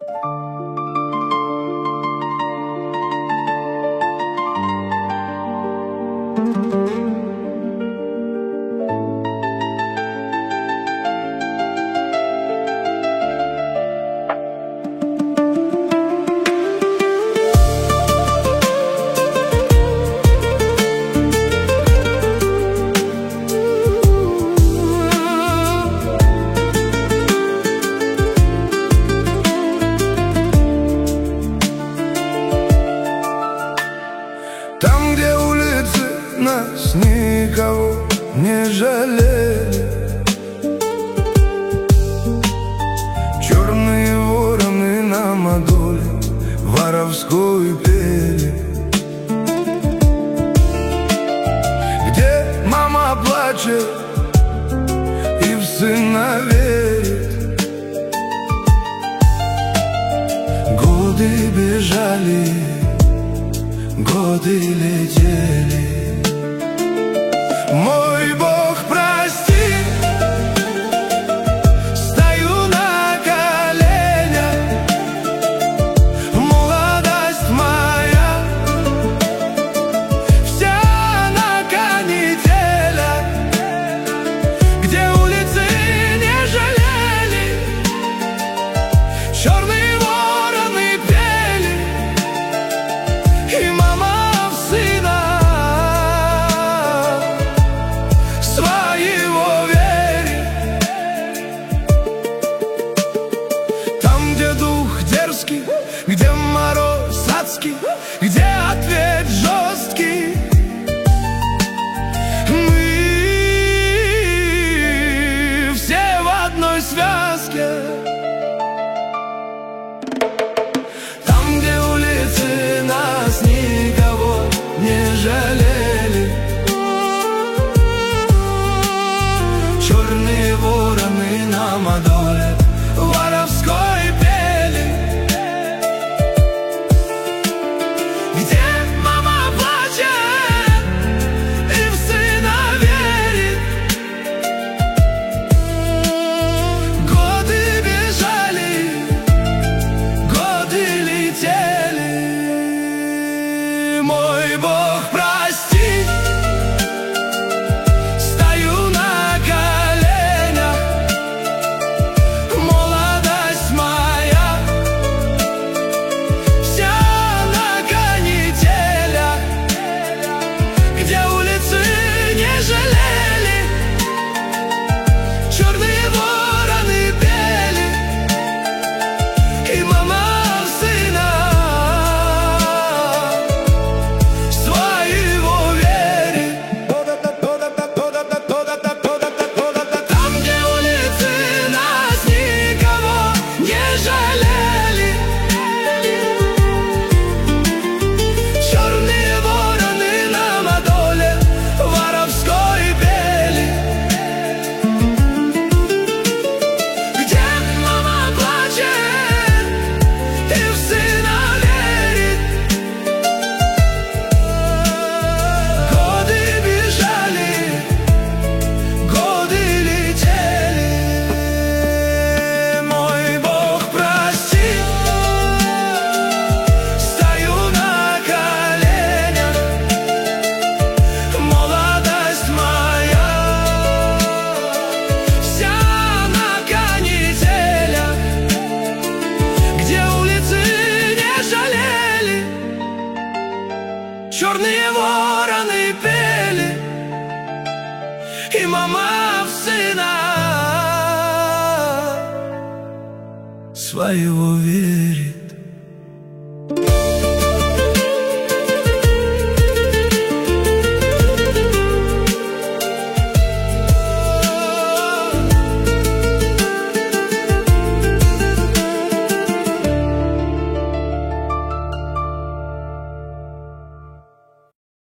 Там, где улицы нас никого не жалели, черные вороны нам о доле воровской пели. Где мама плачет и в сына верит. Годы бежали, годы летели. Мой Бог, прости, стою на коленях. Молодость моя вся на канителях, где улицы не жалели, черные вороны пели, и мама в сына своего верит. Там, где дух дерзкий, где мороз адский, где ответ жесткий, мы все в одной связке. Там, где улицы нас никого не жалели, черные вороны нам о доле воровской пели. Где мама плачет и в сына верит. Годы бежали, годы летели. Мой Бог, прости, стою на коленях. Молодость моя вся на канителях, где улицы не жалели, черные вороны пели, и мама в сына своего верит. Там, где улицы нас никого не жалели, черные вороны нам о доле воровской пели. Где мама плачет и в сына верит. Годы бежали, годы летели. Мой Бог, прости, стою на коленях. Молодость моя вся на канителях, где улицы не жалели, черные вороны пели, и мама в сына своего верит.